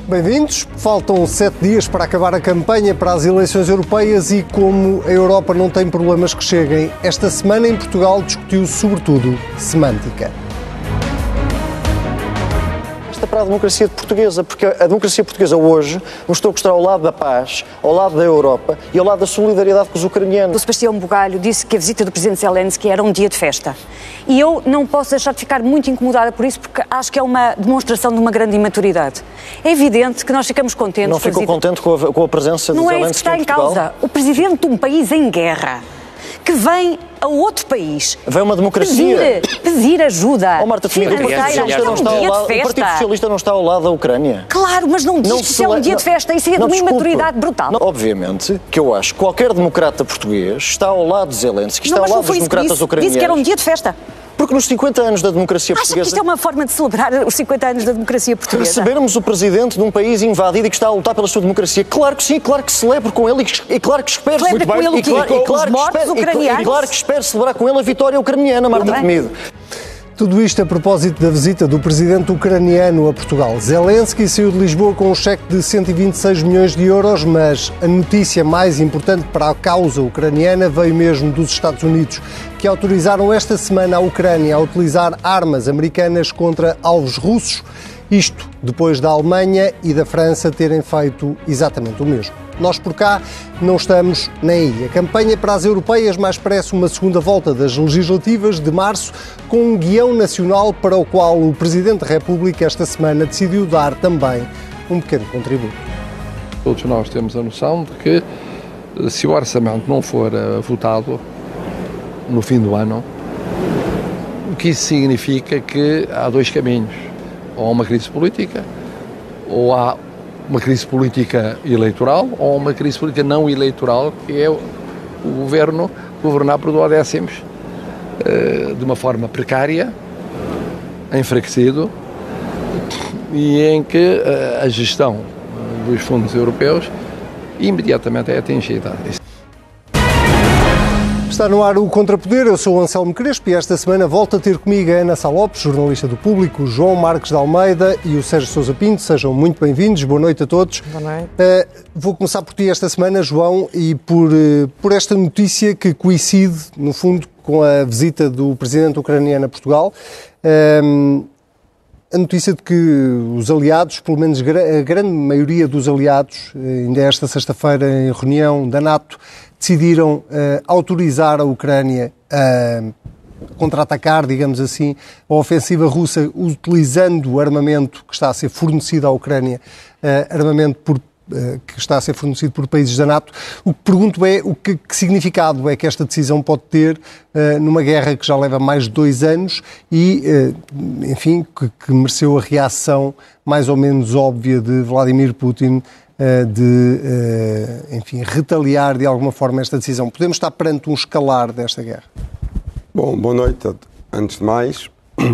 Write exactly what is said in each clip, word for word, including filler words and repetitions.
Bem-vindos. Faltam sete dias para acabar a campanha para as eleições europeias e como a Europa não tem problemas que cheguem, esta semana em Portugal discutiu-se sobretudo semântica. Esta é para a democracia portuguesa, porque a democracia portuguesa hoje mostrou que está ao lado da paz, ao lado da Europa e ao lado da solidariedade com os ucranianos. O Sebastião Bugalho disse que a visita do presidente Zelensky era um dia de festa. E eu não posso deixar de ficar muito incomodada por isso, porque acho que é uma demonstração de uma grande imaturidade. É evidente que nós ficamos contentes... Não ficou contente com a, com a presença de Zelensky em Portugal? Não é isso que está em causa. O presidente de um país em guerra, que vem a outro país... Vem uma democracia. Pedir, pedir ajuda. Oh, Marta Temido, o Partido Socialista não está ao lado, o Partido Socialista não está ao lado da Ucrânia. Claro, mas não diz não que isso é um dia de festa. Isso é de uma imaturidade brutal. Não, obviamente que eu acho que qualquer democrata português está ao lado de Zelensky, está não, ao lado dos democratas disse, ucranianos. Disse que era um dia de festa. Porque nos cinquenta anos da democracia Acha portuguesa... que isto é uma forma de celebrar os cinquenta anos da democracia portuguesa? Recebermos o presidente de um país invadido e que está a lutar pela sua democracia. Claro que sim, claro que celebro com ele e, e claro que espero... Celebra com ele o quê? E claro, e claro os mortos espero, ucranianos? E, e claro que espero celebrar com ele a vitória ucraniana, Marta Temido. Tudo isto a propósito da visita do presidente ucraniano a Portugal. Zelensky saiu de Lisboa com um cheque de cento e vinte e seis milhões de euros, mas a notícia mais importante para a causa ucraniana veio mesmo dos Estados Unidos, que autorizaram esta semana a Ucrânia a utilizar armas americanas contra alvos russos. Isto depois da Alemanha e da França terem feito exatamente o mesmo. Nós por cá não estamos nem aí. A campanha para as europeias mais parece uma segunda volta das legislativas de março, com um guião nacional para o qual o Presidente da República esta semana decidiu dar também um pequeno contributo. Todos nós temos a noção de que se o orçamento não for votado no fim do ano, o que isso significa que há dois caminhos. Ou há uma crise política, ou há uma crise política eleitoral, ou uma crise política não eleitoral, que é o governo governar por duodécimos, de uma forma precária, enfraquecido, e em que a gestão dos fundos europeus imediatamente é atingida. Está no ar o Contrapoder, eu sou o Anselmo Crespo e esta semana volto a ter comigo a Ana Sá Lopes, jornalista do Público, João Marques de Almeida e o Sérgio Sousa Pinto. Sejam muito bem-vindos, boa noite a todos. Boa noite. Uh, vou começar por ti esta semana, João, e por, uh, por esta notícia que coincide, no fundo, com a visita do presidente ucraniano a Portugal. Uh, a notícia de que os aliados, pelo menos a grande maioria dos aliados, ainda esta sexta-feira em reunião da NATO, decidiram uh, autorizar a Ucrânia a contra-atacar, digamos assim, a ofensiva russa utilizando o armamento que está a ser fornecido à Ucrânia, uh, armamento por, uh, que está a ser fornecido por países da NATO. O que pergunto é o que, que significado é que esta decisão pode ter uh, numa guerra que já leva mais de dois anos e, uh, enfim, que, que mereceu a reação mais ou menos óbvia de Vladimir Putin de, enfim, retaliar de alguma forma esta decisão. Podemos estar perante um escalar desta guerra? Bom, boa noite. Antes de mais,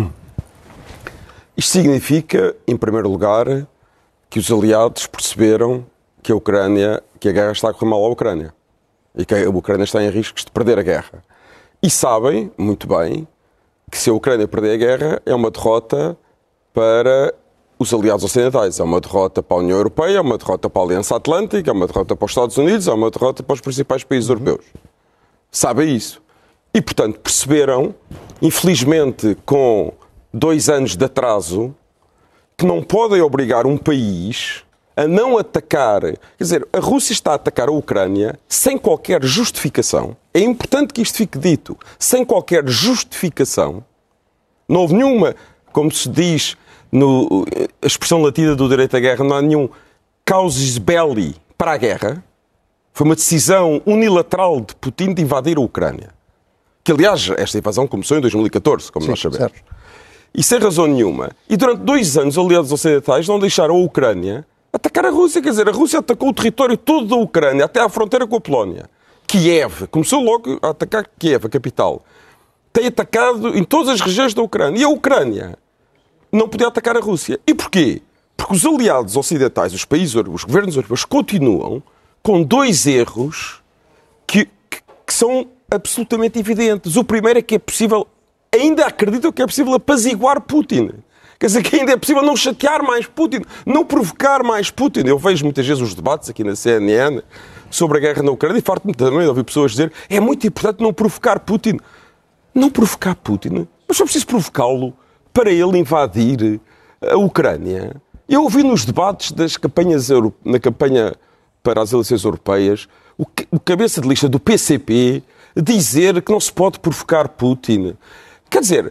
isto significa, em primeiro lugar, que os aliados perceberam que a Ucrânia, que a guerra está a correr mal à Ucrânia e que a Ucrânia está em riscos de perder a guerra. E sabem, muito bem, que se a Ucrânia perder a guerra é uma derrota para os aliados ocidentais. É uma derrota para a União Europeia, é uma derrota para a Aliança Atlântica, é uma derrota para os Estados Unidos, é uma derrota para os principais países uhum. europeus. Sabem isso. E, portanto, perceberam, infelizmente, com dois anos de atraso, que não podem obrigar um país a não atacar... Quer dizer, a Rússia está a atacar a Ucrânia sem qualquer justificação. É importante que isto fique dito. Sem qualquer justificação. Não houve nenhuma, como se diz... No, a expressão latina do direito à guerra, não há nenhum casus belli para a guerra. Foi uma decisão unilateral de Putin de invadir a Ucrânia. Que, aliás, esta invasão começou em dois mil e catorze, como Sim, nós sabemos. Certo. E sem razão nenhuma. E durante dois anos, os aliados ocidentais não deixaram a Ucrânia atacar a Rússia. Quer dizer, a Rússia atacou o território todo da Ucrânia, até à fronteira com a Polónia. Kiev, começou logo a atacar Kiev, a capital. Tem atacado em todas as regiões da Ucrânia. E a Ucrânia não podia atacar a Rússia. E porquê? Porque os aliados ocidentais, os países, os governos europeus, continuam com dois erros que, que, que são absolutamente evidentes. O primeiro é que é possível, ainda acreditam que é possível apaziguar Putin. Quer dizer que ainda é possível não chatear mais Putin, não provocar mais Putin. Eu vejo muitas vezes os debates aqui na C N N sobre a guerra na Ucrânia e farto-me também de ouvir pessoas dizer é muito importante não provocar Putin. Não provocar Putin, mas só preciso provocá-lo para ele invadir a Ucrânia. Eu ouvi nos debates das campanhas, na campanha para as eleições europeias, o, o cabeça de lista do P C P dizer que não se pode provocar Putin. Quer dizer,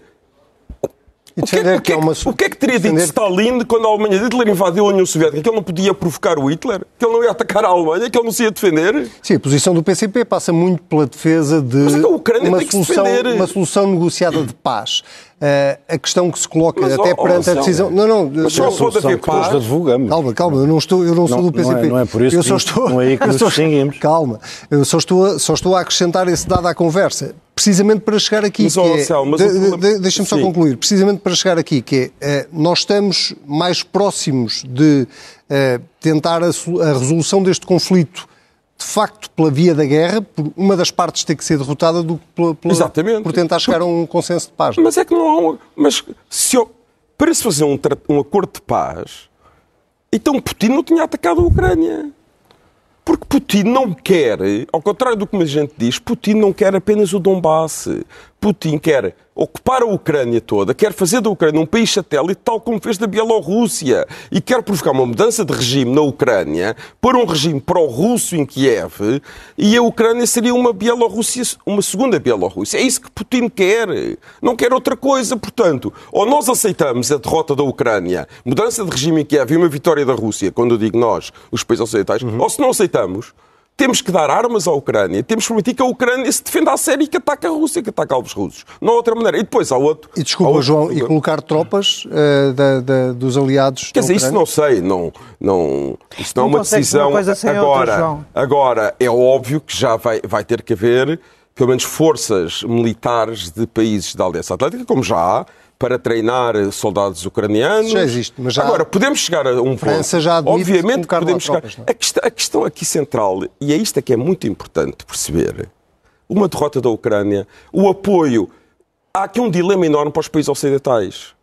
o que, é, o, que é, o que é que teria dito Stalin quando a Alemanha de Hitler invadiu a União Soviética? Que ele não podia provocar o Hitler? Que ele não ia atacar a Alemanha? Que ele não se ia defender? Sim, a posição do P C P passa muito pela defesa de uma solução, uma solução negociada de paz. Uh, a questão que se coloca mas, até oh, perante oh, a decisão... Não, não, mas só pode haver paz. Calma, calma, eu não, estou, eu não sou não, do P C P. Não é, não é por isso eu que só estou, não é aí que nos distinguimos. Calma, eu só estou, a, só estou a acrescentar esse dado à conversa, precisamente para chegar aqui, mas, que oh, é... Céu, mas de, de, deixa-me só concluir. Precisamente para chegar aqui, que é, uh, nós estamos mais próximos de uh, tentar a, a resolução deste conflito de facto pela via da guerra, por uma das partes ter que ser derrotada, do que pela, pela, Exatamente. por tentar chegar a um consenso de paz. Mas é que não há um... Mas se eu, para se fazer um, um acordo de paz, então Putin não tinha atacado a Ucrânia. Porque Putin não quer, ao contrário do que a gente diz, Putin não quer apenas o Donbass. Putin quer ocupar a Ucrânia toda, quer fazer da Ucrânia um país satélite, tal como fez da Bielorrússia, e quer provocar uma mudança de regime na Ucrânia, pôr um regime pró-russo em Kiev, e a Ucrânia seria uma Bielorrússia, uma segunda Bielorrússia. É isso que Putin quer. Não quer outra coisa, portanto. Ou nós aceitamos a derrota da Ucrânia, mudança de regime em Kiev e uma vitória da Rússia, quando eu digo nós, os países ocidentais, uhum. ou se não aceitamos, temos que dar armas à Ucrânia, temos que permitir que a Ucrânia se defenda a sério e que ataque a Rússia, que ataque aos russos. Não há outra maneira. E depois há outro... E desculpa, outro... João, e colocar tropas uh, da, da, dos aliados... Quer dizer, isso não sei, não, não, isso não, não é uma decisão... Uma coisa sem agora, outra, João. Agora, é óbvio que já vai, vai ter que haver, pelo menos, forças militares de países da Aliança Atlântica, como já há, para treinar soldados ucranianos. Já existe, mas já... Agora, podemos chegar a um França ponto... já admite obviamente podemos chegar... tropas, a, questão, a questão aqui central, e é isto que é muito importante perceber, uma derrota da Ucrânia, o apoio... Há aqui um dilema enorme para os países ocidentais.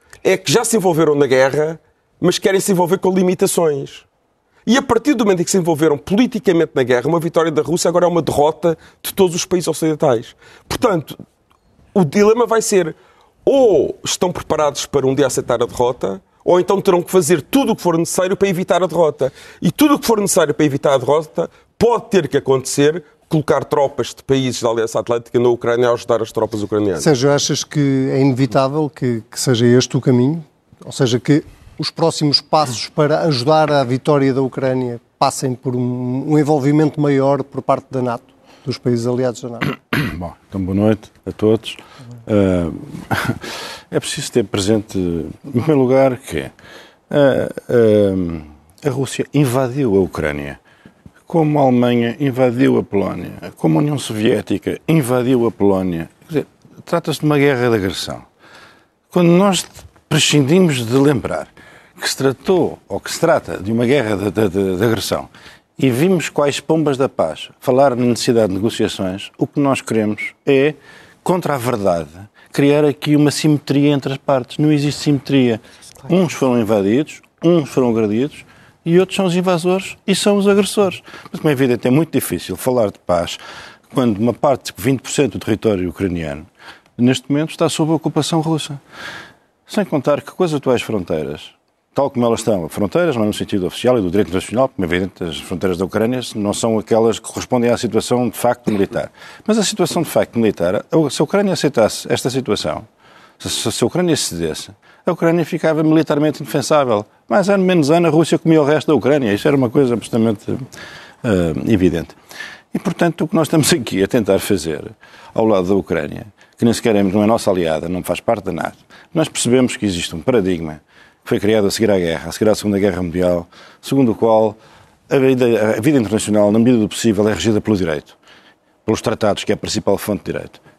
É que já se envolveram na guerra, mas querem se envolver com limitações. E a partir do momento em que se envolveram politicamente na guerra, uma vitória da Rússia agora é uma derrota de todos os países ocidentais. Portanto, o dilema vai ser... ou estão preparados para um dia aceitar a derrota, ou então terão que fazer tudo o que for necessário para evitar a derrota. E tudo o que for necessário para evitar a derrota pode ter que acontecer, colocar tropas de países da Aliança Atlântica na Ucrânia a ajudar as tropas ucranianas. Sérgio, achas que é inevitável que, que seja este o caminho? Ou seja, que os próximos passos para ajudar a vitória da Ucrânia passem por um, um envolvimento maior por parte da NATO, dos países aliados da NATO? Bom, então boa noite a todos. Uh, é preciso ter presente, em primeiro lugar, que uh, uh, a Rússia invadiu a Ucrânia, como a Alemanha invadiu a Polónia, como a União Soviética invadiu a Polónia. Quer dizer, trata-se de uma guerra de agressão. Quando nós prescindimos de lembrar que se tratou, ou que se trata, de uma guerra de, de, de, de agressão, e vimos quais pombas da paz falar na necessidade de negociações, o que nós queremos é, contra a verdade, criar aqui uma simetria entre as partes. Não existe simetria. Uns foram invadidos, uns foram agredidos e outros são os invasores e são os agressores. Mas, como é evidente, é muito difícil falar de paz quando uma parte, vinte por cento do território ucraniano, neste momento está sob a ocupação russa. Sem contar que com as atuais fronteiras, tal como elas estão, fronteiras, não é no sentido oficial e do direito internacional, como é evidente, as fronteiras da Ucrânia não são aquelas que correspondem à situação de facto militar. Mas a situação de facto militar, se a Ucrânia aceitasse esta situação, se a Ucrânia cedesse, a Ucrânia ficava militarmente indefensável. Mais ano, menos ano, a Rússia comia o resto da Ucrânia. Isso era uma coisa absolutamente uh, evidente. E, portanto, o que nós estamos aqui a tentar fazer ao lado da Ucrânia, que nem sequer é, não é nossa aliada, não faz parte da NATO, nós percebemos que existe um paradigma que foi criado a seguir à guerra, a seguir à Segunda Guerra Mundial, segundo o qual a vida, a vida internacional, na medida do possível, é regida pelo direito, pelos tratados, que é a principal fonte de direito.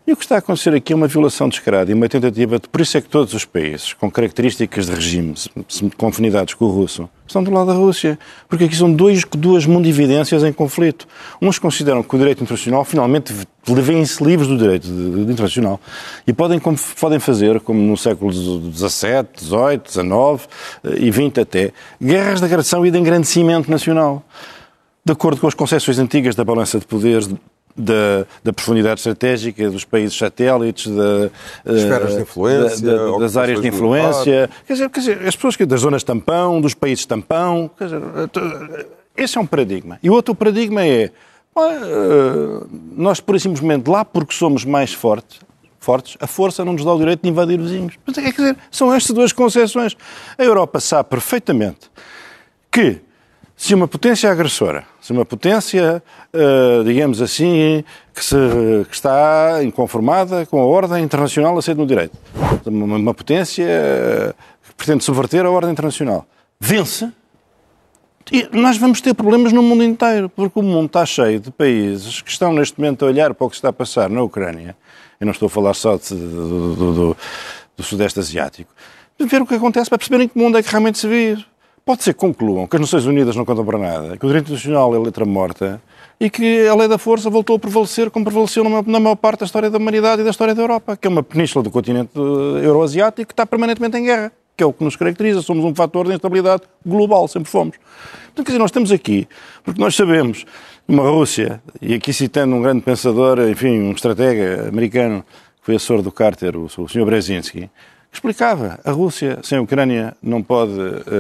E o que está a acontecer aqui é uma violação descarada e uma tentativa de... Por isso é que todos os países com características de regime, com afinidades com o russo, estão do lado da Rússia. Porque aqui são dois, duas mundividências em conflito. Uns consideram que o direito internacional, finalmente, levem-se livres do direito de, de, de internacional. E podem, como, podem fazer, como no século dezassete, dezoito, dezanove e vinte até, guerras de agressão e de engrandecimento nacional. De acordo com as concepções antigas da balança de poderes, Da, da profundidade estratégica dos países satélites, da, esferas de influência, da, da, das áreas de influência, quer dizer, quer dizer, as pessoas que das zonas tampão, dos países tampão, quer dizer, esse é um paradigma. E o outro paradigma é, nós, pura e simplesmente, lá porque somos mais fortes, fortes, a força não nos dá o direito de invadir vizinhos. Quer dizer, são estas duas concepções. A Europa sabe perfeitamente que se uma potência agressora, se uma potência, uh, digamos assim, que, se, que está inconformada com a ordem internacional aceita no direito, uma, uma potência que pretende subverter a ordem internacional, vence, e nós vamos ter problemas no mundo inteiro, porque o mundo está cheio de países que estão neste momento a olhar para o que está a passar na Ucrânia, eu não estou a falar só de, do, do, do, do Sudeste Asiático, de ver o que acontece para perceberem que mundo é que realmente se vive. Pode ser que concluam que as Nações Unidas não contam para nada, que o direito internacional é letra morta e que a lei da força voltou a prevalecer como prevaleceu na maior parte da história da humanidade e da história da Europa, que é uma península do continente euroasiático que está permanentemente em guerra, que é o que nos caracteriza. Somos um fator de instabilidade global, sempre fomos. Portanto, quer dizer, nós estamos aqui porque nós sabemos que uma Rússia, e aqui citando um grande pensador, enfim, um estratega americano, que foi assessor do Carter, o senhor Brzezinski, que explicava, a Rússia sem a Ucrânia não pode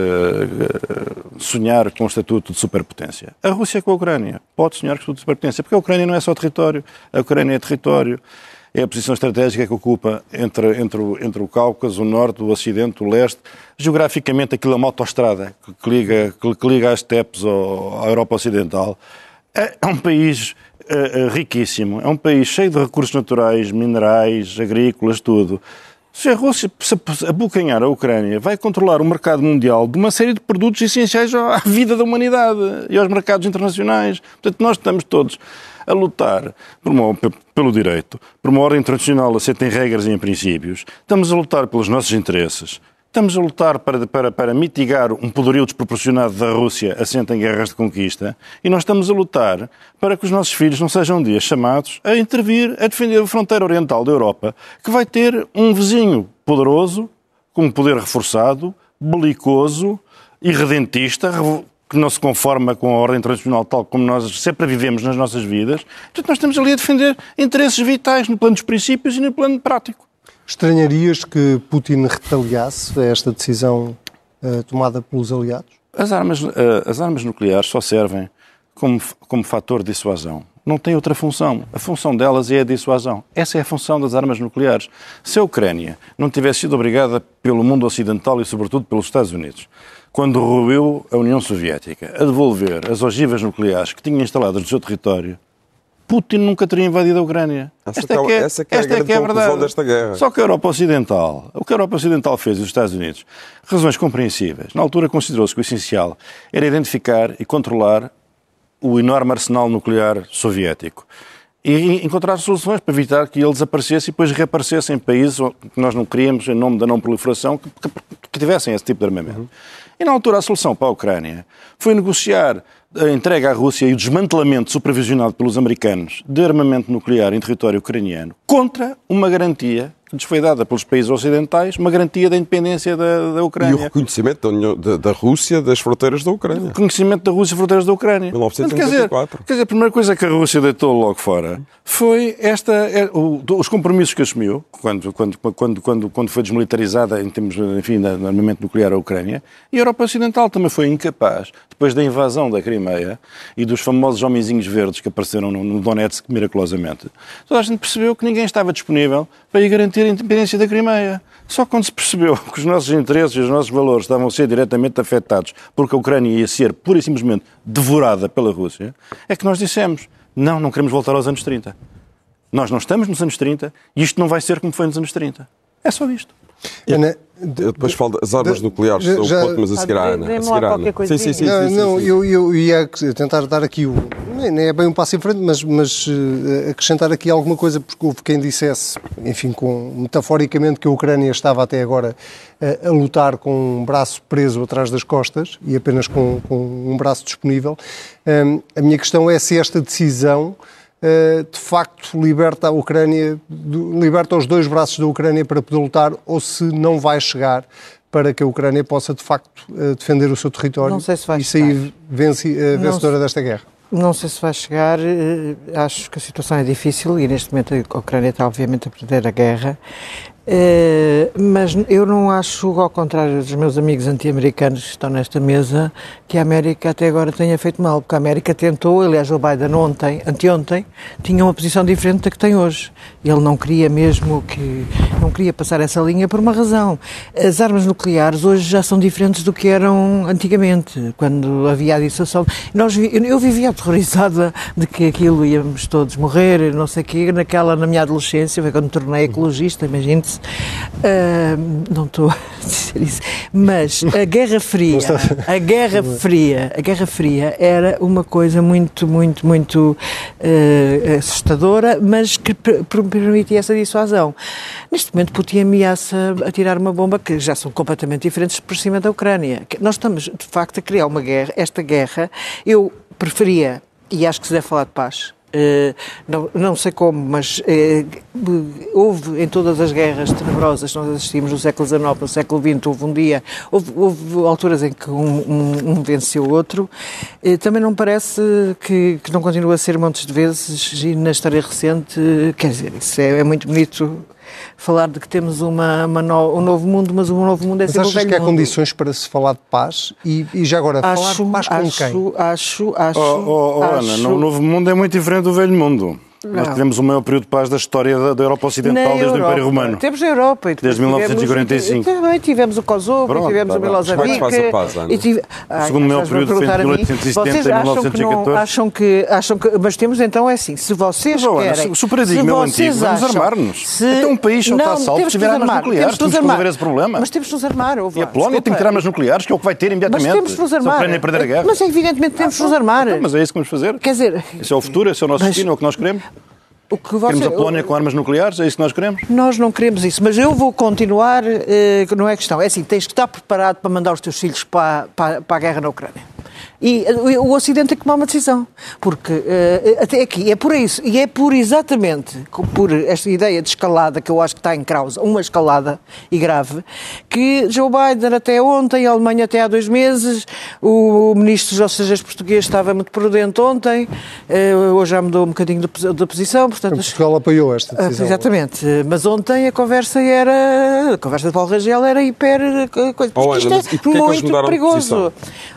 uh, sonhar com o estatuto de superpotência. A Rússia com a Ucrânia pode sonhar com o estatuto de superpotência, porque a Ucrânia não é só território, a Ucrânia é território, é a posição estratégica que ocupa entre, entre, o, entre o Cáucaso, o Norte, o Ocidente, o Leste. Geograficamente aquilo é uma autoestrada que, que, liga, que, que liga as estepes ao, à Europa Ocidental. É, é um país uh, riquíssimo, é um país cheio de recursos naturais, minerais, agrícolas, tudo. Se a Rússia se abocanhar a Ucrânia, vai controlar o mercado mundial de uma série de produtos essenciais à vida da humanidade e aos mercados internacionais. Portanto, nós estamos todos a lutar por uma, pelo direito, por uma ordem internacional aceita em regras e em princípios. Estamos a lutar pelos nossos interesses. Estamos a lutar para, para, para mitigar um poderio desproporcionado da Rússia assente em guerras de conquista e nós estamos a lutar para que os nossos filhos não sejam um dia chamados a intervir, a defender a fronteira oriental da Europa, que vai ter um vizinho poderoso, com um poder reforçado, belicoso, irredentista, que não se conforma com a ordem internacional tal como nós sempre vivemos nas nossas vidas. Portanto, nós estamos ali a defender interesses vitais no plano dos princípios e no plano prático. Estranharias que Putin retaliasse a esta decisão uh, tomada pelos aliados? As armas, uh, as armas nucleares só servem como, como fator de dissuasão. Não tem outra função. A função delas é a dissuasão. Essa é a função das armas nucleares. Se a Ucrânia não tivesse sido obrigada pelo mundo ocidental e, sobretudo, pelos Estados Unidos, quando ruiu a União Soviética a devolver as ogivas nucleares que tinha instaladas no seu território, Putin nunca teria invadido a Ucrânia. Essa esta é que é, essa que é esta a grande é, que é conclusão verdade. desta guerra. Só que a Europa Ocidental, o que a Europa Ocidental fez e os Estados Unidos, razões compreensíveis. Na altura considerou-se que o essencial era identificar e controlar o enorme arsenal nuclear soviético e encontrar soluções para evitar que ele desaparecesse e depois reaparecesse em países que nós não queríamos, em nome da não proliferação, que, que, que tivessem esse tipo de armamento. Uhum. E na altura a solução para a Ucrânia foi negociar a entrega à Rússia e o desmantelamento supervisionado pelos americanos de armamento nuclear em território ucraniano contra uma garantia que lhes foi dada pelos países ocidentais, uma garantia da independência da, da Ucrânia. E o reconhecimento da, União, da, da Rússia das fronteiras da Ucrânia. O reconhecimento da Rússia das fronteiras da Ucrânia. mil novecentos e oitenta e quatro. Quer dizer, quer dizer, a primeira coisa que a Rússia deitou logo fora foi esta, é, o, os compromissos que assumiu quando, quando, quando, quando, quando foi desmilitarizada em termos, enfim, de armamento nuclear a Ucrânia, e a Europa Ocidental também foi incapaz, depois da invasão da Crimeia e dos famosos homenzinhos verdes que apareceram no, no Donetsk miraculosamente, toda a gente percebeu que ninguém estava disponível para ir garantir a independência da Crimeia. Só quando se percebeu que os nossos interesses e os nossos valores estavam a ser diretamente afetados porque a Ucrânia ia ser pura e simplesmente devorada pela Rússia, é que nós dissemos, não, não queremos voltar aos anos trinta. Nós não estamos nos anos trinta e isto não vai ser como foi nos anos trinta. É só isto. Ana, eu depois falo das armas de, nucleares, já, o ponto, mas a seguir à Ana. Sim, sim, sim. Não, não, eu, eu ia tentar dar aqui o, Nem, nem é bem um passo em frente, mas, mas uh, acrescentar aqui alguma coisa, porque houve quem dissesse, enfim, com, metaforicamente, que a Ucrânia estava até agora uh, a lutar com um braço preso atrás das costas e apenas com, com um braço disponível. Um, a minha questão é se esta decisão uh, de facto liberta a Ucrânia, liberta os dois braços da Ucrânia para poder lutar, ou se não vai chegar para que a Ucrânia possa, de facto, defender o seu território não sei se vai e sair vence, vencedora não, desta guerra. Não sei se vai chegar. Acho que a situação é difícil e, neste momento, a Ucrânia está, obviamente, a perder a guerra. Uh, mas eu não acho, ao contrário dos meus amigos anti-americanos que estão nesta mesa, que a América até agora tenha feito mal, porque a América tentou, aliás, o Biden ontem, anteontem, tinha uma posição diferente da que tem hoje. Ele não queria mesmo que, não queria passar essa linha por uma razão. As armas nucleares hoje já são diferentes do que eram antigamente, quando havia a dissuasão. Nós, eu vivia aterrorizada de que aquilo íamos todos morrer, não sei o quê, naquela, na minha adolescência, foi quando me tornei ecologista, imagine-se. Uh, não estou a dizer isso, mas a Guerra Fria, a Guerra Fria, a Guerra Fria era uma coisa muito, muito, muito uh, assustadora, mas que permitia essa dissuasão. Neste momento, Putin ameaça a tirar uma bomba que já são completamente diferentes por cima da Ucrânia. Nós estamos, de facto, a criar uma guerra. Esta guerra, eu preferia, e acho que se deve falar de paz. Uh, não, não sei como, mas uh, houve em todas as guerras tenebrosas que nós assistimos no século dezenove, no século vinte, houve um dia, houve, houve alturas em que um, um, um venceu o outro. Uh, também não parece que, que não continua a ser montes de vezes, e na história recente, uh, quer dizer, isso é, é muito bonito falar de que temos uma, uma no, um novo mundo, mas o um novo mundo é sempre o velho mundo. Mas achas que há condições para se falar de paz? E, e já agora, acho, falar de paz com acho, quem? Acho, acho, oh, oh, oh, acho... Ana, o novo mundo é muito diferente do velho mundo. Não. Nós tivemos o maior período de paz da história da, da Europa Ocidental na desde Europa. o Império Romano. Temos a Europa. E desde mil novecentos e quarenta e cinco. Tivemos, também tivemos o Kosovo, Pronto, tivemos tá o Milosevic. Como é que se faz a paz, Ana? Tive... O segundo maior período foi entre mil oitocentos e setenta e mil novecentos e catorze. Acham que, acham que... Mas temos então é assim, se vocês mas, querem... Ana, se o paradigma é o antigo, vamos armar-nos. Se... Até um país só está a salvo se tiver armas nucleares. Temos que resolver esse problema. Mas temos que nos armar. E a Polónia tem que ter armas nucleares, que é o que vai ter imediatamente. Mas temos que nos armar. Se a Ucrânia perder a guerra. Mas evidentemente temos que nos armar. Mas é isso que vamos fazer. Quer dizer... Esse é o futuro, esse é o nosso destino, é o que nós queremos. O que você... Queremos a Polónia com armas nucleares? É isso que nós queremos? Nós não queremos isso, mas eu vou continuar, eh, não é questão. É assim, tens que estar preparado para mandar os teus filhos para, para, para a guerra na Ucrânia. E uh, o Ocidente tem que tomar uma decisão, porque uh, até aqui é por isso, e é por exatamente por esta ideia de escalada que eu acho que está em causa, uma escalada e grave, que Joe Biden até ontem, a Alemanha até há dois meses, o ministro dos Estrangeiros português estava muito prudente ontem, uh, hoje já mudou um bocadinho de, de posição, portanto... Portugal apoiou esta decisão. Uh, exatamente, mas ontem a conversa era, a conversa de Paulo Rangel era hiper... Coisa, oh, isto Ana, é muito perigoso.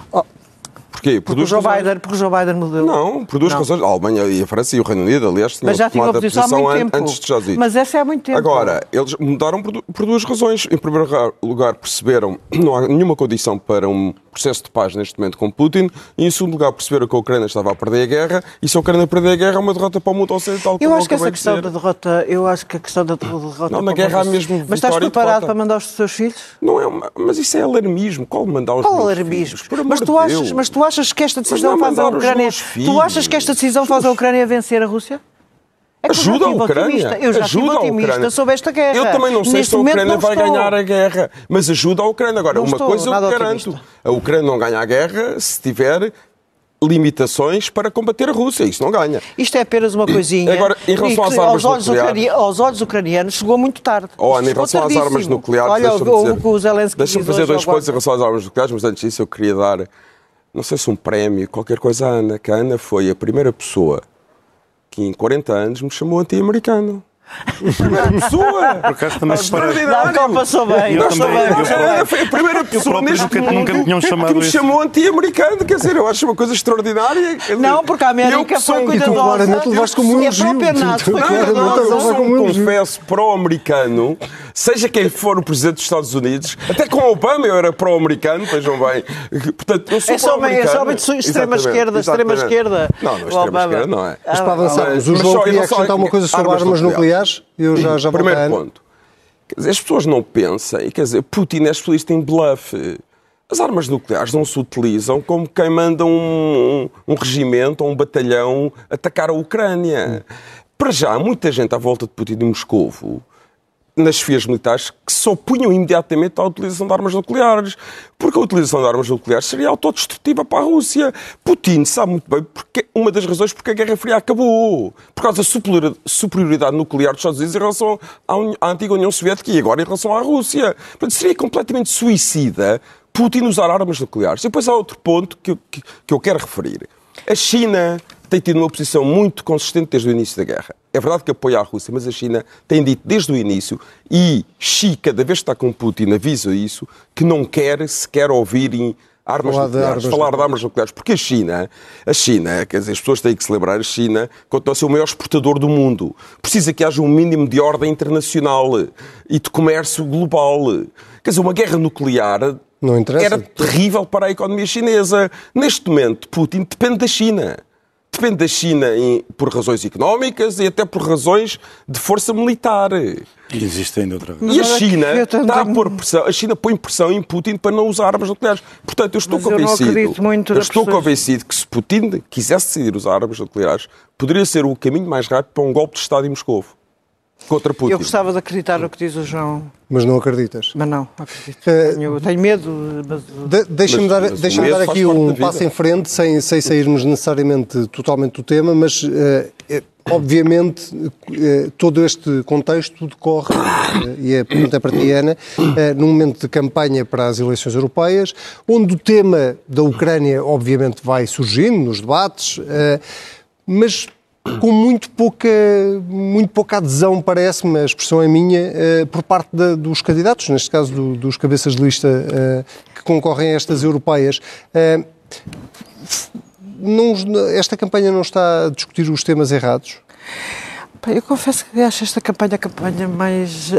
Porquê? Porque o, Joe Biden, porque o Joe Biden mudou. Não, por duas não. razões. A Alemanha e a França e o Reino Unido, aliás, tinham tomado a posição, posição há muito tempo. Antes de já dizer. Mas essa é há muito tempo. Agora, eles mudaram por, por duas razões. Em primeiro lugar, perceberam que não há nenhuma condição para um processo de paz neste momento com Putin. E, em segundo lugar, perceberam que a Ucrânia estava a perder a guerra. E se a Ucrânia perder a guerra, é uma derrota para o mundo ocidental. Eu acho que essa questão de da derrota... Eu acho que a questão da derrota... Não, na guerra há mesmo... Mas estás preparado para mandar os teus filhos? Não é uma... Mas isso é alarmismo. Qual mandar os Qual meus alarmismo? filhos? Por mas, tu achas, mas tu achas que esta decisão faz a Ucrânia... Tu achas que esta decisão faz a Ucrânia vencer a Rússia? É ajuda a Ucrânia. Eu já ajuda estive otimista sobre esta guerra. Eu também não sei Neste se a Ucrânia vai estou. ganhar a guerra, mas ajuda a Ucrânia. Agora, não uma estou, coisa eu garanto. Otimista. A Ucrânia não ganha a guerra se tiver limitações para combater a Rússia. Isso não ganha. Isto é apenas uma coisinha. Agora, em relação às armas aos olhos nucleares... Ucrania, aos olhos ucranianos chegou muito tarde. Oh, em relação às armas nucleares... Olha, deixa-me o, o, o Zelensky deixa fazer dois pontos em relação às armas nucleares, mas antes disso eu queria dar, não sei se um prémio, qualquer coisa à Ana, que a Ana foi a primeira pessoa que em quarenta anos me chamou anti-americano. Primeira pessoa! Por acaso também extraordinário! Não, passou bem! Eu passou também, bem. Eu Ana foi a primeira pessoa neste nunca, mundo nunca me tinham chamado que me isso. chamou anti-americano. Quer dizer, eu acho uma coisa extraordinária. Não, porque a América foi cuidadosa. Claramente levaste como um elogio. Eu sou um confesso pró-americano, seja quem for o presidente dos Estados Unidos, até com Obama eu era pró-americano, vejam bem. Portanto, eu sou é só bem, é só bem de extrema esquerda, extrema esquerda. Não, não, extrema esquerda não é. Mas para avançarmos, o João queria acrescentar uma coisa sobre armas nucleares. Eu já, já Primeiro ponto. Quer dizer, as pessoas não pensam, quer dizer, Putin é especialista em bluff. As armas nucleares não se utilizam como quem manda um, um, um regimento ou um batalhão atacar a Ucrânia. Para já, muita gente à volta de Putin e Moscovo, nas esfias militares, que se opunham imediatamente à utilização de armas nucleares. Porque a utilização de armas nucleares seria autodestrutiva para a Rússia. Putin sabe muito bem porque, uma das razões porque a Guerra Fria acabou. Por causa da superioridade nuclear dos Estados Unidos em relação à antiga União Soviética e agora em relação à Rússia. Portanto, seria completamente suicida Putin usar armas nucleares. E depois há outro ponto que eu, que, que eu quero referir. A China tem tido uma posição muito consistente desde o início da guerra. É verdade que apoia a Rússia, mas a China tem dito desde o início, e Xi, cada vez que está com Putin, avisa isso, que não quer sequer ouvir em armas falar nucleares, de armas falar de armas nucleares, porque a China, a China, quer dizer, as pessoas têm que se lembrar, a China continua a ser o maior exportador do mundo. Precisa que haja um mínimo de ordem internacional e de comércio global. Quer dizer, uma guerra nuclear não interessa. Era terrível para a economia chinesa. Neste momento, Putin depende da China. Depende da China em, por razões económicas e até por razões de força militar. E existe ainda outra vez. E a China está a pôr pressão, a China põe pressão em Putin para não usar armas nucleares. Portanto, eu estou Mas eu convencido. não acredito muito eu estou pessoas... convencido que se Putin quisesse decidir usar armas nucleares, poderia ser o caminho mais rápido para um golpe de Estado em Moscovo. Contra Putin. Eu gostava de acreditar no que diz o João. Mas não acreditas? Mas não, acredito. Uh, tenho, tenho medo. Mas... De, Deixa-me dar, deixa dar aqui um passo em frente, sem, sem sairmos necessariamente totalmente do tema, mas uh, é, obviamente uh, todo este contexto decorre, uh, e a pergunta é para ti, Ana, uh, num momento de campanha para as eleições europeias, onde o tema da Ucrânia obviamente vai surgindo nos debates, uh, mas com muito pouca, muito pouca adesão, parece-me, a expressão é minha, uh, por parte de, dos candidatos, neste caso do, dos cabeças de lista uh, que concorrem a estas europeias. Uh, não, esta campanha não está a discutir os temas errados? Eu confesso que acho esta campanha a campanha mais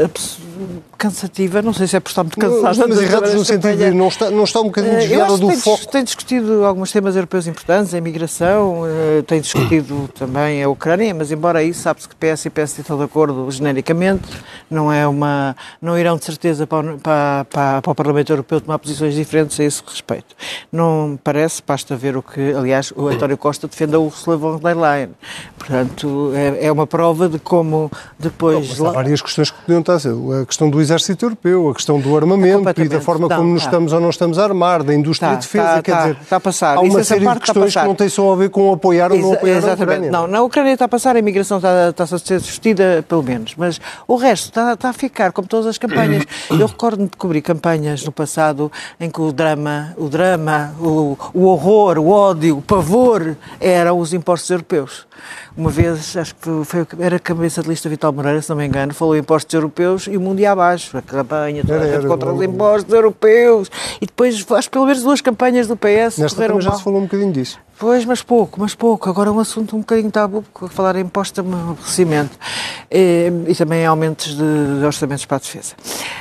cansativa. Não sei se é por estar muito cansada. Os temas errados no sentido de não está, não está um bocadinho desviada do tem, foco. Tem discutido alguns temas europeus importantes, a imigração, tem discutido também a Ucrânia, mas embora isso, sabe-se que P S e P S estão de acordo genericamente, não, é uma, não irão de certeza para, para, para, para o Parlamento Europeu tomar posições diferentes a esse respeito. Não me parece, basta ver o que, aliás, o António Costa defende a Ursula von der Leyen. Portanto, é, é uma prova de como depois... Não, há várias questões que podiam estar a ser. A questão do exército europeu, a questão do armamento e da forma não, como nos tá. estamos ou não estamos a armar, da indústria tá, de defesa, tá, quer tá, dizer, está a passar. há uma Isso, série de questões que não têm só a ver com apoiar ou Exa não apoiar exatamente. a Ucrânia. Não, na Ucrânia está a passar, a imigração está, está a ser discutida, pelo menos, mas o resto está, está a ficar, como todas as campanhas. Eu recordo-me de cobrir campanhas no passado em que o drama, o drama, o, o horror, o ódio, o pavor eram os impostos europeus. Uma vez, acho que foi, era a cabeça de lista Vital Moreira, se não me engano, falou em impostos europeus e o mundo ia abaixo. A campanha toda era, era, contra era, os impostos era. europeus. E depois, acho que pelo menos duas campanhas do P S Nesta correram já mal. se falou um bocadinho disso. Pois, mas pouco, mas pouco. Agora é um assunto um bocadinho tabu, porque falar em impostos é um aborrecimento. E, e também aumentos de, de orçamentos para a defesa.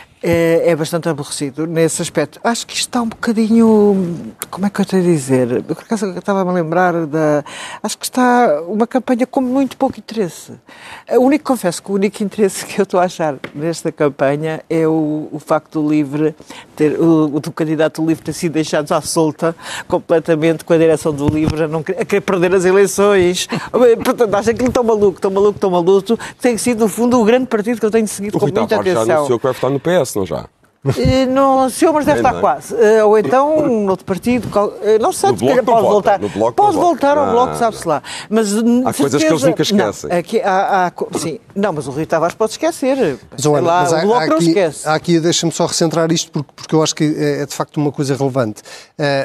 É, é bastante aborrecido nesse aspecto. Acho que isto está um bocadinho... Como é que eu tenho a dizer? Eu, por acaso, estava-me a lembrar da... Acho que está uma campanha com muito pouco interesse. O único, confesso que o único interesse que eu estou a achar nesta campanha é o, o facto do LIVRE, ter, o, do candidato do LIVRE ter sido deixado à solta completamente com a direção do LIVRE a, não, a querer perder as eleições. Portanto, acham que ele está maluco, tão maluco, tão maluco. Tem sido, no fundo, o grande partido que eu tenho seguido o com Rita muita Barros atenção. Já anunciou que vai votar no P S, não já? Não anunciou, mas deve estar quase. Ou então, um outro partido, não sei, se pode voltar. Pode voltar ao Bloco, sabe-se lá. Mas, há coisas que eles nunca esquecem. Não, aqui, há, há, sim, não, mas o Rui Tavares pode esquecer. Mas, olha, lá, mas há, o Bloco há não aqui, esquece. Há aqui, deixa-me só recentrar isto, porque, porque eu acho que é, é de facto uma coisa relevante. Uh,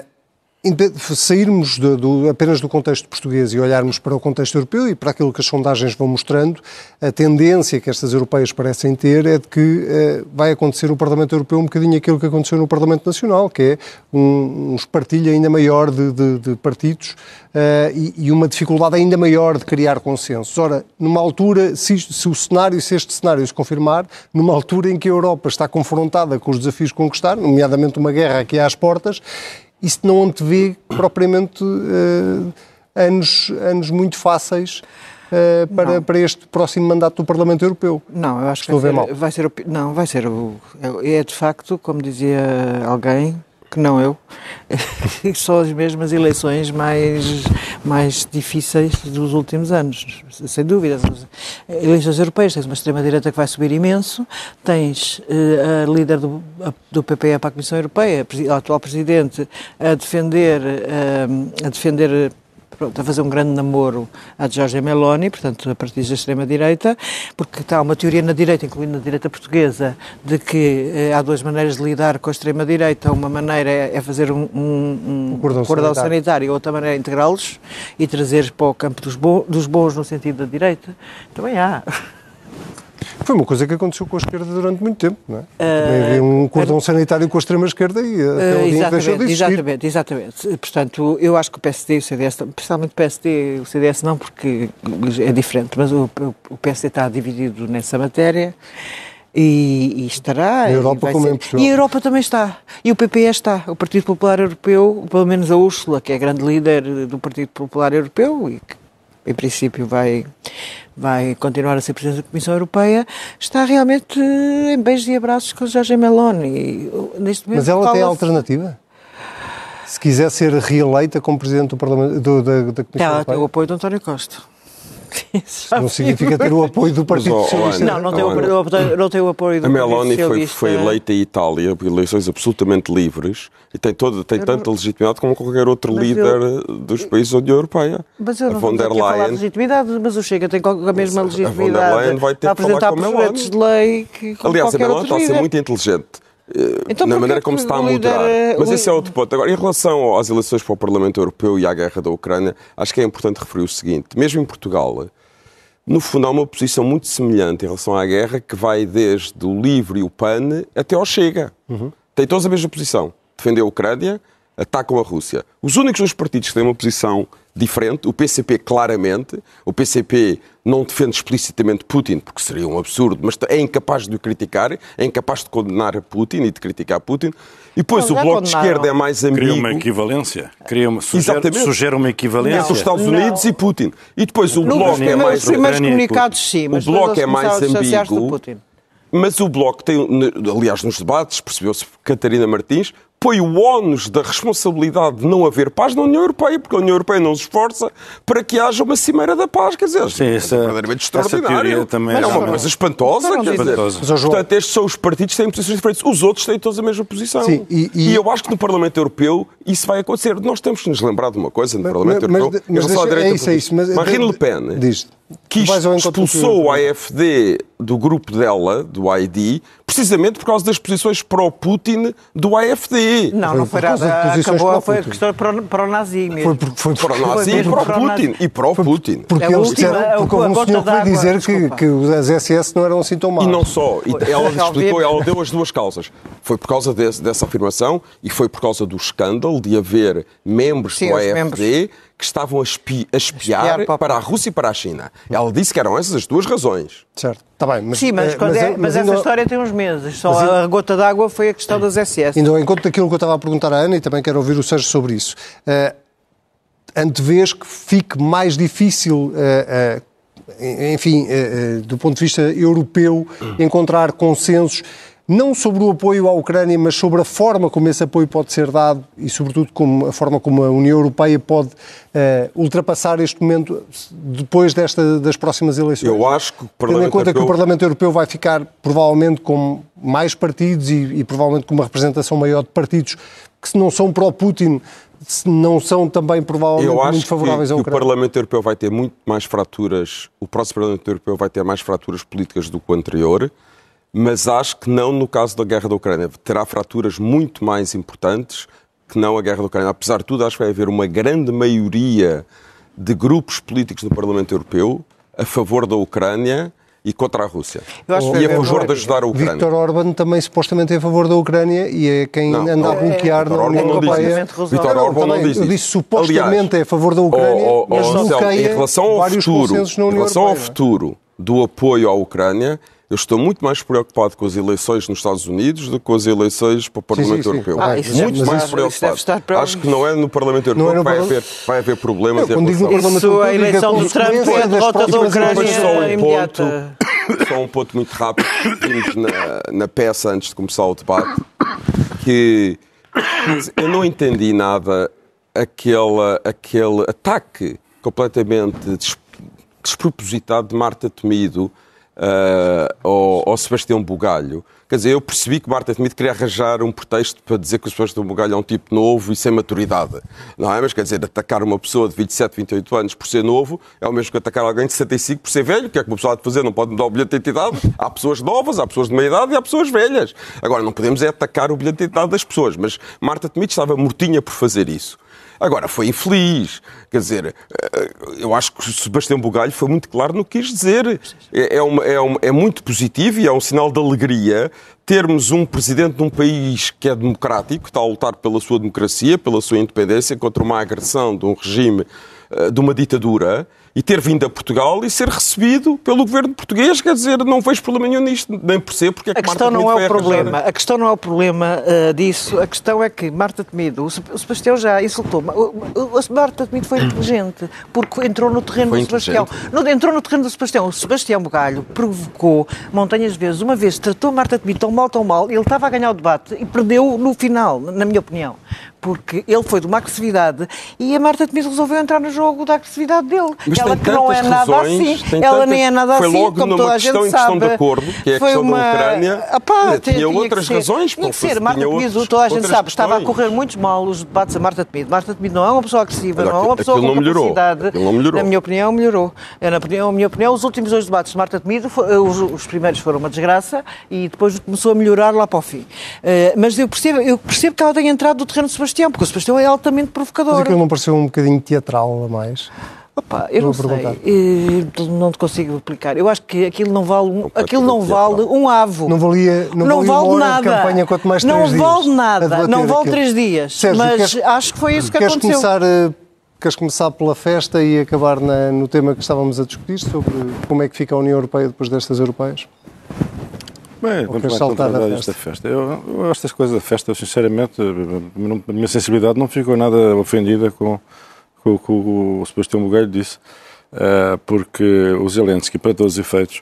sairmos do, do, apenas do contexto português e olharmos para o contexto europeu e para aquilo que as sondagens vão mostrando, a tendência que estas europeias parecem ter é de que uh, vai acontecer no Parlamento Europeu um bocadinho aquilo que aconteceu no Parlamento Nacional, que é um, um espartilho ainda maior de, de, de partidos uh, e, e uma dificuldade ainda maior de criar consensos. Ora, numa altura, se, se o cenário, se este cenário se confirmar, numa altura em que a Europa está confrontada com os desafios que conquistar, nomeadamente uma guerra aqui às portas, isso não antevê propriamente uh, anos, anos muito fáceis uh, para, para este próximo mandato do Parlamento Europeu. Não, eu acho Estou que vai a ver ser, mal. vai ser... Não, vai ser... O, é de facto, como dizia alguém, que não eu, são as mesmas eleições mais, mais difíceis dos últimos anos, sem dúvida. As eleições europeias, tens uma extrema-direita que vai subir imenso, tens uh, a líder do, a, do P P E para a Comissão Europeia, a atual Presidente, a defender, uh, a defender Pronto, a fazer um grande namoro a Giorgia Meloni, portanto, a partir da extrema-direita, porque está uma teoria na direita, incluindo na direita portuguesa, de que eh, há duas maneiras de lidar com a extrema-direita. Uma maneira é, é fazer um, um, um cordão, cordão sanitário. sanitário, outra maneira é integrá-los e trazer para o campo dos, bo dos bons no sentido da direita. Também há. Foi uma coisa que aconteceu com a esquerda durante muito tempo, não é? Também havia um cordão sanitário com a extrema-esquerda e até o dia que deixou de existir. Exatamente, exatamente. Portanto, eu acho que o P S D e o C D S, principalmente o P S D, o C D S não, porque é diferente, mas o, o P S D está dividido nessa matéria e, e estará. Na Europa e como ser, em Portugal. E a Europa também está. E o P P E está. O Partido Popular Europeu, pelo menos a Úrsula, que é a grande líder do Partido Popular Europeu e que, em princípio, vai... vai continuar a ser Presidente da Comissão Europeia, está realmente em beijos e abraços com Giorgia Meloni. Neste momento, mas ela tem alternativa? Se quiser ser reeleita como Presidente do Parlamento, do, da, da Comissão ela Europeia? Tem o apoio de António Costa. Não significa ter o apoio do Partido Mas, oh, Socialista. Não, não tem, o, não tem o apoio do a Partido Meloni Socialista. foi, foi eleita em Itália por eleições absolutamente livres e tem, toda, tem tanta legitimidade como qualquer outro mas líder eu, dos países da União Europeia. Mas eu não a von der Leyen, falar de legitimidade, mas o Chega tem a mesma legitimidade. A von der Leyen vai ter a que falar apresentar com a projetos de lei que com Aliás, a qualquer Meloni outro está a ser líder. muito inteligente. Então, na maneira como se está a moderar. líder, Mas o... esse é outro ponto. Agora, em relação às eleições para o Parlamento Europeu e à guerra da Ucrânia, acho que é importante referir o seguinte. Mesmo em Portugal, no fundo há uma posição muito semelhante em relação à guerra que vai desde o LIVRE e o PAN até ao Chega. Uhum. Tem todos a mesma posição. Defender a Ucrânia, atacam a Rússia. Os únicos dois partidos que têm uma posição diferente, o P C P claramente, o P C P não defende explicitamente Putin, porque seria um absurdo, mas é incapaz de o criticar, é incapaz de condenar a Putin e de criticar Putin. E depois não, o Bloco de Esquerda é mais ambíguo. Cria uma equivalência. Cria uma, sugere, Exatamente. sugere uma equivalência. Entre os Estados Unidos não. e Putin. E depois o No, Bloco é mais... Os primeiros comunicados, sim, mas o Bloco é mais ambíguo. Mas o Bloco tem, aliás, nos debates, percebeu-se que Catarina Martins põe o ónus da responsabilidade de não haver paz na União Europeia, porque a União Europeia não se esforça para que haja uma cimeira da paz. Quer dizer, sim, essa, é verdadeiramente extraordinário. Também é uma não, coisa espantosa. Não, não, quer dizer. espantosa. Portanto, estes são os partidos que têm posições diferentes. Os outros têm todos a mesma posição. Sim, e, e... e eu acho que no Parlamento Europeu isso vai acontecer. Nós temos que nos lembrar de uma coisa no mas, Parlamento mas, Europeu. Mas, mas deixa, é isso, é isso. Mas, Marine Le Pen diz, que expulsou o A F D do grupo dela, do I D, precisamente por causa das posições pró-Putin do A F D. Não, não foi nada. Acabou, foi a questão pró-nazi mesmo. Foi pró-nazi e pró-Putin. E pró-Putin. Porque eles disseram, porque houve um senhor que veio dizer que, que os S S não eram assim tão maus. E não só. E ela explicou, ela deu as duas causas. Foi por causa desse, dessa afirmação e foi por causa do escândalo de haver membros Sim, do A F D membros. que estavam a, espi, a espiar, espiar para a Rússia e para a China. Ela disse que eram essas as duas razões. Certo, está bem. Mas, Sim, mas, mas, é, mas, mas essa ainda... história tem uns meses. Só mas, a gota d'água foi a questão das S S. Ainda ao encontro daquilo que eu estava a perguntar à Ana, e também quero ouvir o Sérgio sobre isso. Uh, antevês que fique mais difícil, uh, uh, enfim, uh, uh, do ponto de vista europeu, encontrar consensos, não sobre o apoio à Ucrânia, mas sobre a forma como esse apoio pode ser dado e, sobretudo, como a forma como a União Europeia pode uh, ultrapassar este momento depois desta, das próximas eleições. Eu acho que o Parlamento Tendo em conta Europeu... que o Parlamento Europeu vai ficar, provavelmente, com mais partidos e, e provavelmente com uma representação maior de partidos que, se não são pró-Putin, não são também, provavelmente, Eu acho muito favoráveis que, à que Ucrânia. o Parlamento Europeu vai ter muito mais fraturas, o próximo Parlamento Europeu vai ter mais fraturas políticas do que o anterior, mas acho que não no caso da guerra da Ucrânia. Terá fraturas muito mais importantes que não a guerra da Ucrânia. Apesar de tudo, acho que vai haver uma grande maioria de grupos políticos no Parlamento Europeu a favor da Ucrânia e contra a Rússia. E a favor de ajudar a Ucrânia. Viktor Orban também supostamente é a favor da Ucrânia e é quem não, anda não, a bloquear é, na União Europeia. Viktor Orban não diz isso. Eu disse supostamente é a favor da Ucrânia, oh, oh, mas oh, bloqueia em relação ao vários futuro, consensos na União Em relação Europeia. ao futuro do apoio à Ucrânia, eu estou muito mais preocupado com as eleições nos Estados Unidos do que com as eleições para o Parlamento sim, sim, sim. Europeu. Ah, isso muito deve mais estar, preocupado. estar para... Acho que não é no Parlamento Europeu é no que vai, Parla... haver, vai haver problemas. Eu, quando digo no Parlamento Isso, Europeu, a eleição do Trump é a derrota da Ucrânia imediata. Só um ponto muito rápido que vimos na, na peça antes de começar o debate, que Eu não entendi nada aquele, aquele ataque completamente despropositado de Marta Temido uh, ao, ao Sebastião Bugalho. Quer dizer, eu percebi que Marta Temido queria arranjar um pretexto para dizer que o Sebastião Bugalho é um tipo novo e sem maturidade. Não é? Mas, quer dizer, atacar uma pessoa de vinte e sete, vinte e oito anos por ser novo é o mesmo que atacar alguém de sessenta e cinco por ser velho. O que é que uma pessoa há de fazer? Não pode mudar o bilhete de identidade. Há pessoas novas, há pessoas de meia idade e há pessoas velhas. Agora, não podemos é atacar o bilhete de identidade das pessoas. Mas Marta Temido estava mortinha por fazer isso. Agora, foi infeliz. Quer dizer, eu acho que o Sebastião Bugalho foi muito claro no que quis dizer. É, uma, é, uma, é muito positivo e é um sinal de alegria termos um presidente de um país que é democrático, que está a lutar pela sua democracia, pela sua independência, contra uma agressão de um regime, de uma ditadura, e ter vindo a Portugal e ser recebido pelo governo português. Quer dizer, não vejo problema nenhum nisto, nem percebo porque é que a questão Marta Temido não é o problema. arranjar. A questão não é o problema uh, disso. A questão é que Marta Temido, o Sebastião já insultou. A Marta Temido foi inteligente porque entrou no terreno Foi do Sebastião. No, entrou no terreno do Sebastião. O Sebastião Bugalho provocou montanhas de vezes. Uma vez tratou Marta Temido tão mal, tão mal, ele estava a ganhar o debate e perdeu no final, na minha opinião. Porque ele foi de uma agressividade e a Marta Temido resolveu entrar no jogo da agressividade dele. Mas ela que não é nada razões, assim. Ela tantas, nem é nada foi assim, logo como toda a gente questão, sabe. Em questão de acordo, que é a foi questão uma... da Ucrânia. Apá, tinha, tinha outras que razões. Tinha que ser. Marta tinha Temido, outros, toda a gente sabe, questões. estava a correr muito mal os debates a Marta Temido. Marta Temido não é uma pessoa agressiva, Mas não é uma pessoa com capacidade. Não melhorou. Na minha opinião, melhorou. Na opinião, minha opinião, os últimos dois debates de Marta Temido, os, os primeiros foram uma desgraça e depois começou a melhorar lá para o fim. Uh, mas eu percebo, eu percebo que ela tenha entrado no terreno do Sebastião, porque o Sebastião é altamente provocador. Mas aquilo não pareceu um bocadinho teatral a mais? Opa, eu não sei, não te consigo explicar. Eu acho que aquilo não vale um, aquilo não vale um avo. Não valia, não não valia vale uma nada. De campanha, quanto mais não três dias. Não vale nada, não vale aquilo. três dias. Sérgio, mas queres, acho que foi isso que queres aconteceu. Começar, queres começar pela festa e acabar na, no tema que estávamos a discutir, sobre como é que fica a União Europeia depois destas europeias? Bem, vamos lá saltar da festa. festa. Eu, eu, estas coisas da festa, eu, sinceramente, a minha sensibilidade não ficou nada ofendida com, com, com o Sebastião Bugalho disse, uh, porque o Zelensky, para todos os efeitos,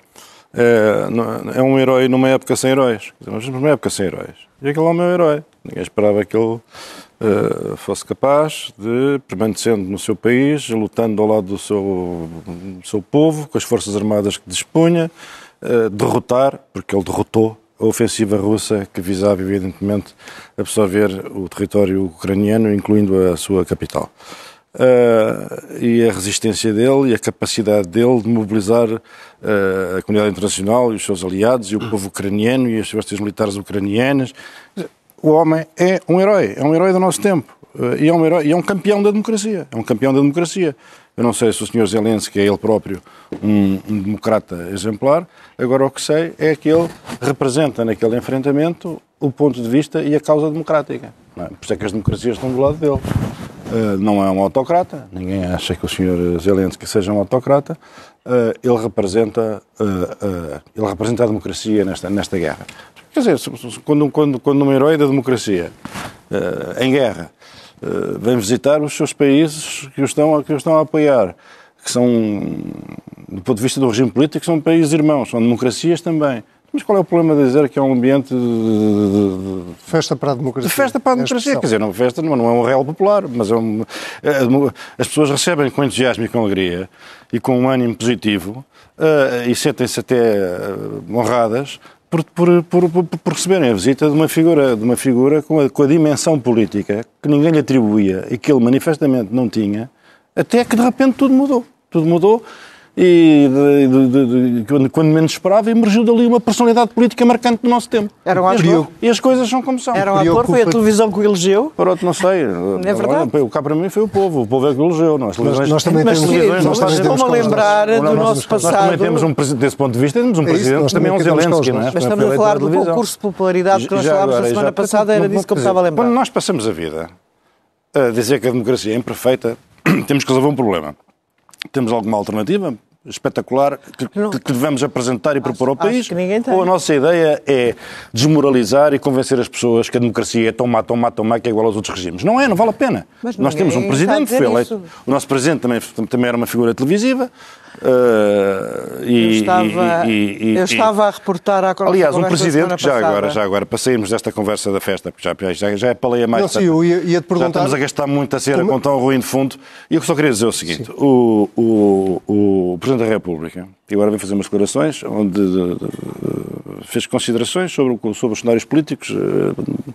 uh, é um herói numa época sem heróis. Mas numa época sem heróis. E aquele homem é um herói. Ninguém esperava que ele uh, fosse capaz de, permanecendo no seu país, lutando ao lado do seu, do seu povo, com as forças armadas que dispunha, Uh, derrotar, porque ele derrotou a ofensiva russa que visava evidentemente absorver o território ucraniano, incluindo a sua capital. Uh, e a resistência dele e a capacidade dele de mobilizar uh, a comunidade internacional e os seus aliados e o povo ucraniano e as forças militares ucranianas. O homem é um herói, é um herói do nosso tempo. Uh, e, é um herói, e é um campeão da democracia. É um campeão da democracia. Eu não sei se o senhor Zelensky é ele próprio um, um democrata exemplar. Agora o que sei é que ele representa naquele enfrentamento o ponto de vista e a causa democrática. Não é? Por isso é que as democracias estão do lado dele. Uh, não é um autocrata, ninguém acha que o senhor Zelensky seja um autocrata. Uh, ele, representa, uh, uh, ele representa a democracia nesta, nesta guerra. Quer dizer, quando, quando, quando um herói da democracia uh, em guerra Uh, vem visitar os seus países que o, estão, que o estão a apoiar, que são, do ponto de vista do regime político, são países irmãos, são democracias também. Mas qual é o problema de dizer que é um ambiente de... de, de festa para a democracia. De festa para a democracia. Quer dizer, não, festa, não, não é um real popular, mas é um, é, as pessoas recebem com entusiasmo e com alegria e com um ânimo positivo uh, e sentem-se até uh, honradas Por, por, por, por receberem a visita de uma figura, de uma figura com, a, com a dimensão política que ninguém lhe atribuía e que ele manifestamente não tinha, até que de repente tudo mudou. Tudo mudou e de, de, de, de, quando, quando menos esperava emergiu dali uma personalidade política marcante do nosso tempo. Era um ator. E as coisas são como são. Era um ator, foi a televisão que o elegeu? Para outro, não sei. É verdade. O cá para mim foi o povo. O povo é que o elegeu. Nós, nós, nós também mas, temos... Mas, nós nós estamos a lembrar do nós, nosso passado. Nós também temos um presidente, desse ponto de vista, temos um é presidente nós também é um Zelensky, não é? Mas estamos a falar do concurso de popularidade que nós falámos na semana passada, era disso que eu estava a lembrar. Quando nós passamos a vida a dizer que a democracia é imperfeita, temos que resolver um problema. Temos alguma alternativa espetacular que, que devemos apresentar e propor ao país? Ou a nossa ideia é desmoralizar e convencer as pessoas que a democracia é tão má, tão má, tão má que é igual aos outros regimes? Não é, não vale a pena. Mas nós temos um presidente que foi eleito. O nosso presidente também, também era uma figura televisiva. Uh, e, eu estava, e, e, eu estava a reportar à conversa. Aliás, um presidente que já agora, já agora, para sairmos desta conversa da festa, porque já, já, já é paleia mais. Não, sim, eu ia, ia te perguntar. Já estamos a gastar muito a cera como... com tão ruim de fundo. E eu só queria dizer o seguinte: o, o, o Presidente da República, e agora vem fazer umas declarações, onde de, de, fez considerações sobre, sobre os cenários políticos. Uh,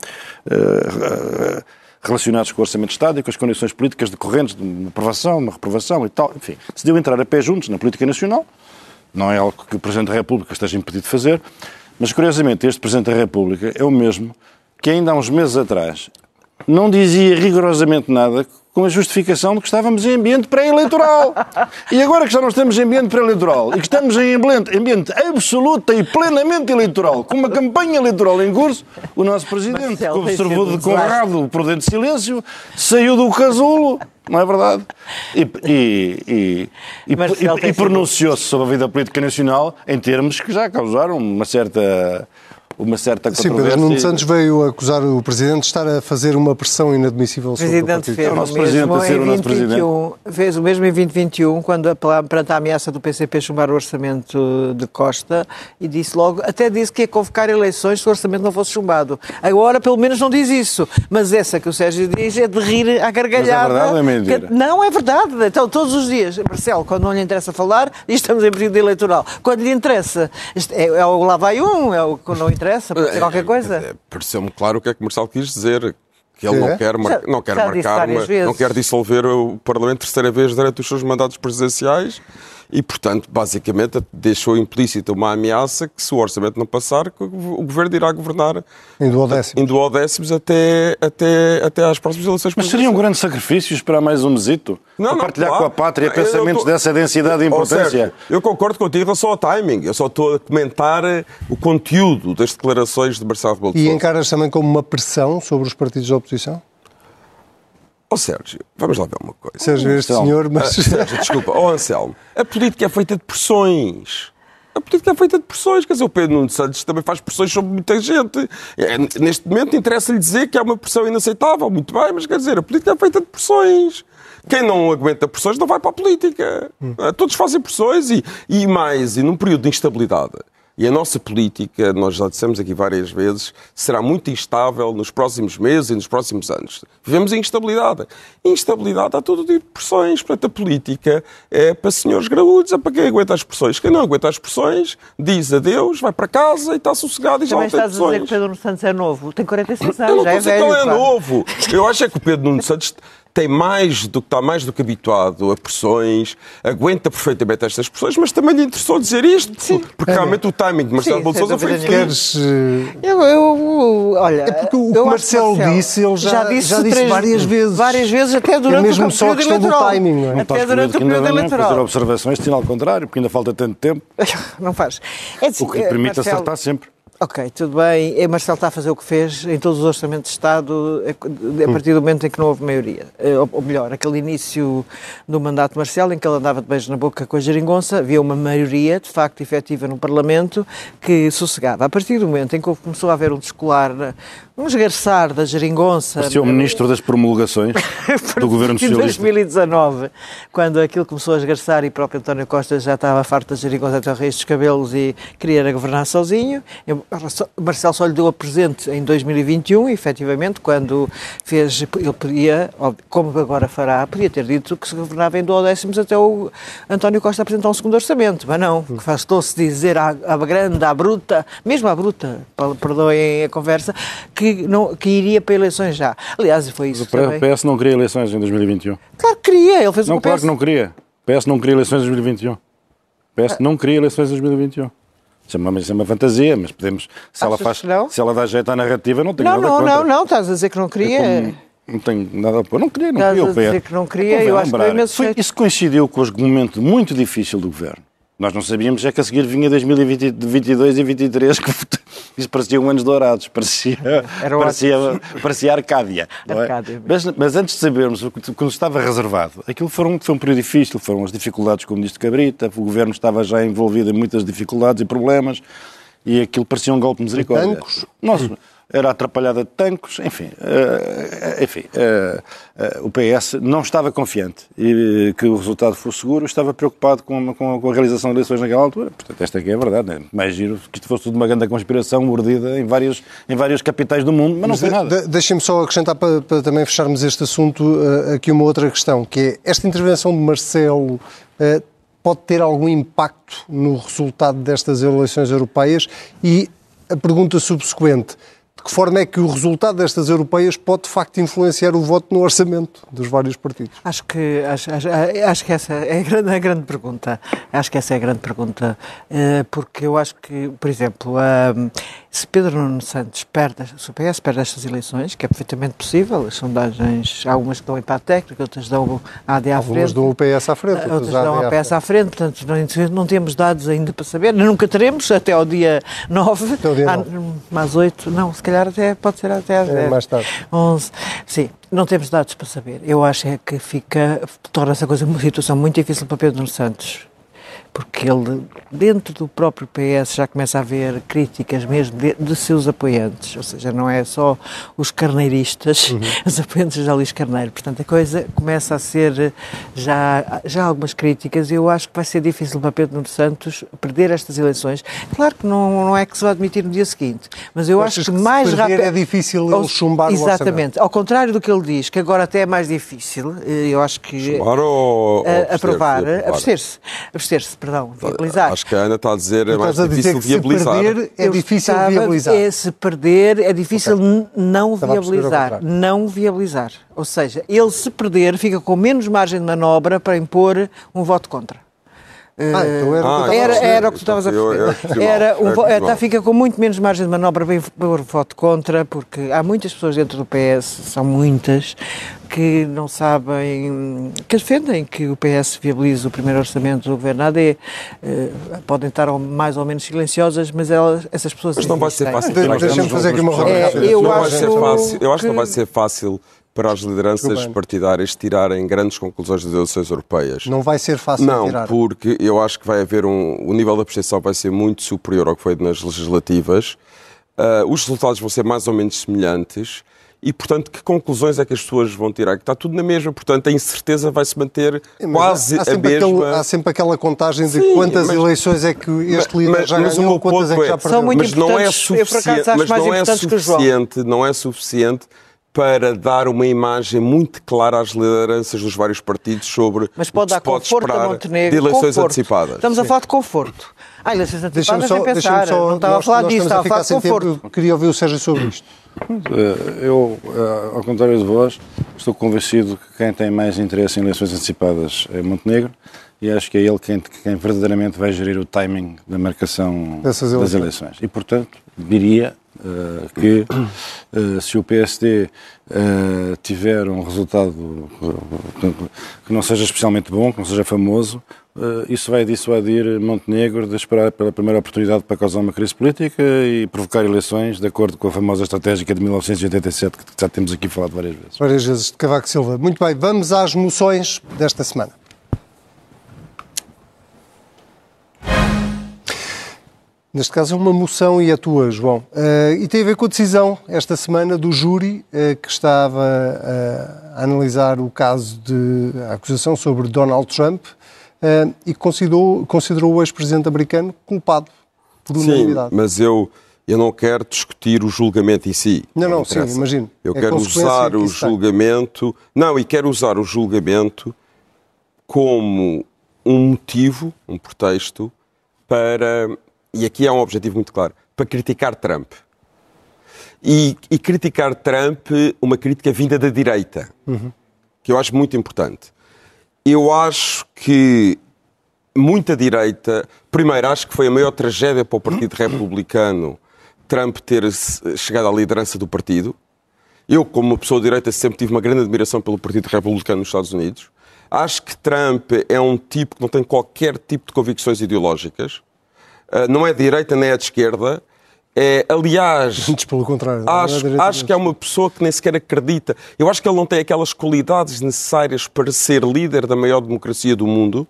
uh, uh, relacionados com o Orçamento de Estado e com as condições políticas decorrentes de uma aprovação, uma reprovação e tal. Enfim, decidiu entrar a pé juntos na política nacional. Não é algo que o Presidente da República esteja impedido de fazer, mas, curiosamente, este Presidente da República é o mesmo que ainda há uns meses atrás não dizia rigorosamente nada com a justificação de que estávamos em ambiente pré-eleitoral. E agora que já não estamos em ambiente pré-eleitoral e que estamos em ambiente, ambiente absoluta e plenamente eleitoral, com uma campanha eleitoral em curso, o nosso Presidente, que observou de Conrado o prudente silêncio, saiu do casulo, não é verdade? E, e, e, e, e, e pronunciou-se sobre a vida política nacional em termos que já causaram uma certa... uma certa controvérsia. Sim, Pedro Nuno Santos veio acusar o Presidente de estar a fazer uma pressão inadmissível sobre o Partido. Fez o nosso Presidente a ser o nosso Presidente. Fez o mesmo em vinte e vinte e um, quando, perante a ameaça do P C P chumbar o orçamento de Costa, e disse logo, até disse que ia convocar eleições se o orçamento não fosse chumbado. Agora, pelo menos, não diz isso. Mas essa que o Sérgio diz é de rir à gargalhada. Mas é verdade ou é mentira? Que, não, é verdade. Então, todos os dias, Marcelo, quando não lhe interessa falar, estamos em período eleitoral. Quando lhe interessa, é, é o lá vai um, é o que não interessa. Pode ser qualquer coisa? É, pareceu-me claro o que é que o Marcelo quis dizer. Que ele é? não quer, mar... já, não quer marcar, uma... não quer dissolver o Parlamento terceira vez durante os seus mandatos presidenciais e, portanto, basicamente deixou implícita uma ameaça que, se o orçamento não passar, o Governo irá governar em duodécimos, em duodécimos até, até, até às próximas eleições. Mas seria um grande sacrifício esperar mais um mesito? Não, para não, partilhar claro. com a pátria não, pensamentos tô... dessa densidade e importância? Sérgio, eu concordo contigo em relação ao timing. Eu só estou a comentar o conteúdo das declarações de Marcelo Rebelo de Sousa. E encaras também como uma pressão sobre os partidos da oposição? Ó oh, Sérgio, vamos lá ver uma coisa. Sérgio, este senhor, mas... Ah, Sérgio, desculpa. Ó oh, Anselmo, a política é feita de pressões. A política é feita de pressões. Quer dizer, o Pedro Nuno Santos também faz pressões sobre muita gente. É, neste momento interessa-lhe dizer que é uma pressão inaceitável. Muito bem, mas quer dizer, a política é feita de pressões. Quem não aguenta pressões não vai para a política. Hum. Todos fazem pressões e, e mais, e num período de instabilidade. E a nossa política, nós já dissemos aqui várias vezes, será muito instável nos próximos meses e nos próximos anos. Vivemos em instabilidade. Instabilidade há todo tipo de pressões. Portanto, a política é para senhores graúdos, é para quem aguenta as pressões. Quem não aguenta as pressões, diz adeus, vai para casa e está sossegado e já não tem pressões. Também estás a dizer que Pedro Nuno Santos é novo. Tem quarenta e seis anos, eu não já é velho. velho. Ele é novo. Eu acho é que o Pedro Nuno Santos... tem mais do que está mais do que habituado a pressões, aguenta perfeitamente estas pressões, mas também lhe interessou dizer isto, sim, porque é realmente o timing de Marcelo Rebelo de Sousa foi queres eu, eu, olha, é porque o que Marcelo, Marcelo disse, ele já, já disse, já disse três, várias vezes. Várias vezes, até durante é mesmo o só período eleitoral. Do timing, não é? Até durante o período eleitoral. Fazer observações, sinal ao contrário, porque ainda falta tanto tempo. Não faz. É assim, o que lhe permite Marcelo, acertar sempre. Ok, tudo bem. E Marcelo está a fazer o que fez em todos os orçamentos de Estado a partir do momento em que não houve maioria. Ou melhor, aquele início do mandato de Marcelo, em que ele andava de beijo na boca com a geringonça, havia uma maioria, de facto, efetiva no Parlamento, que sossegava. A partir do momento em que começou a haver um descolar, um esgarçar da geringonça... Parecia o ministro das promulgações do Governo Socialista. Em dois mil e dezanove, quando aquilo começou a esgarçar e o próprio António Costa já estava farto da geringonça até o raiz dos cabelos e queria governar sozinho, Marcelo só lhe deu a presente em dois mil e vinte e um, efetivamente, quando fez, ele podia, como agora fará, podia ter dito que se governava em duodécimos até o António Costa apresentar um segundo orçamento, mas não, que fastou-se dizer à, à grande, à bruta, mesmo à bruta, perdoem a conversa, que, não, que iria para eleições já. Aliás, foi isso também. O P S não queria eleições em dois mil e vinte e um. Claro que queria, ele fez não, o P S. Claro que não queria. O P S não queria eleições em dois mil e vinte e um. O P S não queria eleições em dois mil e vinte e um. Isso é uma, isso é uma fantasia, mas podemos... Se ela, faz, se ela dá jeito à narrativa, não tenho não, nada não, contra. Não, não, não, estás a dizer que não queria. É como, não tenho nada a pôr. Não queria, não estás queria o P S. Estás a dizer que não queria, é eu acho que foi imenso foi, Isso coincidiu com o momento muito difícil do Governo. Nós não sabíamos é que a seguir vinha dois mil e vinte e dois e vinte e três, que isso pareciam anos dourados, parecia, parecia, parecia Arcádia. Não é? Arcádia mas, mas antes de sabermos o que estava reservado, aquilo foi um, foi um período difícil, foram as dificuldades com o Ministro Cabrita, o Governo estava já envolvido em muitas dificuldades e problemas, e aquilo parecia um golpe de misericórdia. Nossa, era atrapalhada de tanques, enfim, uh, enfim uh, uh, o P S não estava confiante e que o resultado fosse seguro, estava preocupado com, com, com a realização de eleições naquela altura. Portanto, esta aqui é a verdade, né? Mais giro que isto fosse tudo uma grande conspiração mordida em várias, em várias capitais do mundo, mas, mas não foi nada. De, deixem-me só acrescentar para, para também fecharmos este assunto uh, aqui uma outra questão, que é esta intervenção de Marcelo uh, pode ter algum impacto no resultado destas eleições europeias e a pergunta subsequente, de que forma é que o resultado destas europeias pode, de facto, influenciar o voto no orçamento dos vários partidos? Acho que, acho, acho, acho que essa é a grande, a grande pergunta. Acho que essa é a grande pergunta. Porque eu acho que, por exemplo, se Pedro Nuno Santos perde, se o P S perde estas eleições, que é perfeitamente possível, as sondagens, algumas que dão empate técnico, outras dão a AD à frente. Algumas dão o P S à frente. Outras dão o P S à frente, portanto, não, não temos dados ainda para saber, nunca teremos, até ao dia nove, até ao dia nove. às oito, não, se calhar até, pode ser até às é, mais tarde. onze. Sim, não temos dados para saber. Eu acho é que fica, torna-se a coisa uma situação muito difícil para Pedro Nuno Santos, porque ele, dentro do próprio P S, já começa a haver críticas mesmo de, de seus apoiantes, ou seja, não é só os carneiristas, uhum. os apoiantes de Luís Carneiro, portanto a coisa começa a ser já, já algumas críticas e eu acho que vai ser difícil para Pedro Nuno Santos perder estas eleições. Claro que não, não é que se vai admitir no dia seguinte, mas eu acho que, que mais rápido... é difícil ele chumbar exatamente, o orçamento. Exatamente, ao contrário do que ele diz, que agora até é mais difícil, eu acho que... Chumbar ou... A, aprovar, abster-se, abster-se. Perdão, viabilizar. Acho que a Ana está a dizer é mais difícil viabilizar. Se perder, é Eu difícil viabilizar. É, se perder, é difícil okay. não Estava viabilizar. Não viabilizar. Ou seja, ele se perder, fica com menos margem de manobra para impor um voto contra. Ah, então era, ah, era, era o que tu estavas a perceber. Era um, era, fica com muito menos margem de manobra para impor voto contra, porque há muitas pessoas dentro do P S, são muitas, que não sabem, que defendem que o P S viabilize o primeiro orçamento do governo A D. Uh, podem estar mais ou menos silenciosas, mas elas, essas pessoas... Mas não vai ser fácil. Deixa-me fazer aqui uma roda. É, eu não acho vai ser fácil. Eu acho que não vai ser fácil para as lideranças partidárias tirarem grandes conclusões das eleições europeias. Não vai ser fácil não, tirar. Não, porque eu acho que vai haver um... O nível da abstenção vai ser muito superior ao que foi nas legislativas. Uh, os resultados vão ser mais ou menos semelhantes. E, portanto, que conclusões é que as pessoas vão tirar? Que está tudo na mesma, portanto, a incerteza vai se manter mas quase há, há a mesma. Aquele, há sempre aquela contagem de Sim, quantas mas, eleições é que este líder mas, já mas ganhou, quantas é que já perdeu. São muito mas não é importantes, eu por acaso acho mas mais não é importantes que o João. suficiente, não é suficiente para dar uma imagem muito clara às lideranças dos vários partidos sobre mas pode o que dar se pode conforto esperar a Montenegro, de eleições conforto. Antecipadas. Estamos a falar de conforto. Ah, eleições antecipadas só, é pensar, só, não estava nós, a falar disso, estava a falar de conforto. Tempo, eu queria ouvir o Sérgio sobre isto. Eu, ao contrário de vós, estou convencido que quem tem mais interesse em eleições antecipadas é Montenegro e acho que é ele quem, quem verdadeiramente vai gerir o timing da marcação Dessas das eleições. E, portanto, diria uh, que uh, se o P S D uh, tiver um resultado que não seja especialmente bom, que não seja famoso, Uh, isso vai dissuadir Montenegro de esperar pela primeira oportunidade para causar uma crise política e provocar eleições de acordo com a famosa estratégica de mil novecentos e oitenta e sete que já temos aqui falado várias vezes. Várias vezes, de Cavaco Silva. Muito bem, vamos às moções desta semana. Neste caso é uma moção e a tua, João. Uh, e tem a ver com a decisão, esta semana, do júri uh, que estava uh, a analisar o caso de a acusação sobre Donald Trump uh, e considerou, considerou o ex-presidente americano culpado por unanimidade. Sim, mas eu, eu não quero discutir o julgamento em si. Não, não, não sim, imagino. Eu é quero usar o julgamento... Tem. Não, e quero usar o julgamento como um motivo, um pretexto, para... E aqui há um objetivo muito claro, para criticar Trump. E, e criticar Trump, uma crítica vinda da direita, uhum. que eu acho muito importante. Eu acho que muita direita... Primeiro, acho que foi a maior tragédia para o Partido Republicano Trump ter chegado à liderança do partido. Eu, como uma pessoa de direita, sempre tive uma grande admiração pelo Partido Republicano nos Estados Unidos. Acho que Trump é um tipo que não tem qualquer tipo de convicções ideológicas. Uh, não é de direita nem é de esquerda. É, aliás, Antes, pelo contrário, acho, é acho que é uma pessoa que nem sequer acredita. Eu acho que ele não tem aquelas qualidades necessárias para ser líder da maior democracia do mundo.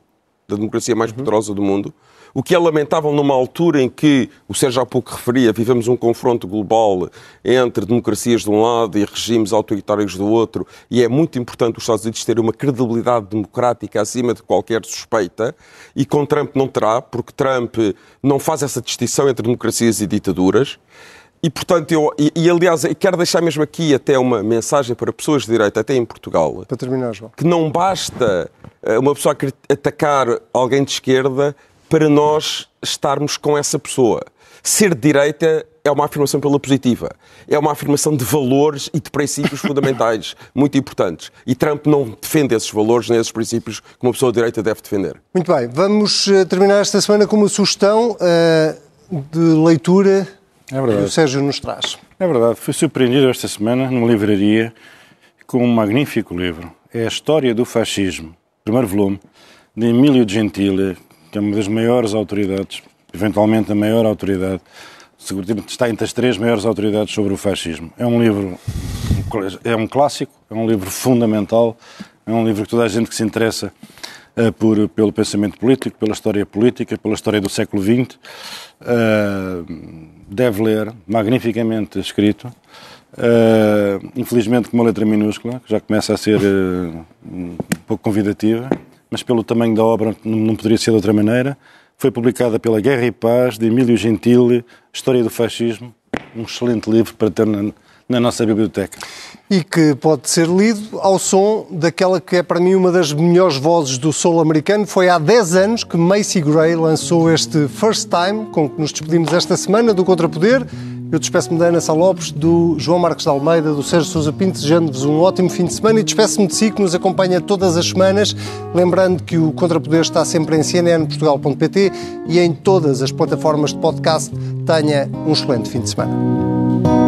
da democracia mais poderosa do mundo, o que é lamentável numa altura em que, o Sérgio há pouco referia, vivemos um confronto global entre democracias de um lado e regimes autoritários do outro, e é muito importante os Estados Unidos terem uma credibilidade democrática acima de qualquer suspeita, e com Trump não terá, porque Trump não faz essa distinção entre democracias e ditaduras. E, portanto, eu, e, e aliás, eu quero deixar mesmo aqui até uma mensagem para pessoas de direita, até em Portugal, para terminar, João, que não basta uma pessoa atacar alguém de esquerda para nós estarmos com essa pessoa. Ser de direita é uma afirmação pela positiva. É uma afirmação de valores e de princípios fundamentais muito importantes. E Trump não defende esses valores nem esses princípios que uma pessoa de direita deve defender. Muito bem. Vamos terminar esta semana com uma sugestão uh, de leitura é que o Sérgio nos traz. É verdade. Fui surpreendido esta semana numa livraria com um magnífico livro. É a História do Fascismo, primeiro volume, de Emílio Gentile, que é uma das maiores autoridades, eventualmente a maior autoridade, está entre as três maiores autoridades sobre o fascismo. É um livro, é um clássico, é um livro fundamental, é um livro que toda a gente que se interessa uh, por, pelo pensamento político, pela história política, pela história do século vinte, uh, deve ler, magnificamente escrito, uh, infelizmente com uma letra minúscula, que já começa a ser uh, um pouco convidativa, mas pelo tamanho da obra não poderia ser de outra maneira. Foi publicada pela Guerra e Paz, de Emílio Gentile, História do Fascismo, um excelente livro para ter na, na nossa biblioteca. E que pode ser lido ao som daquela que é para mim uma das melhores vozes do soul americano. Foi há dez anos que Macy Gray lançou este First Time, com que nos despedimos esta semana do Contrapoder. Eu despeço-me da Ana Sá Lopes, do João Marcos de Almeida, do Sérgio Sousa Pinto, desejando-vos um ótimo fim de semana e despeço-me de si, que nos acompanha todas as semanas, lembrando que o Contrapoder está sempre em c n n portugal ponto p t e em todas as plataformas de podcast. Tenha um excelente fim de semana.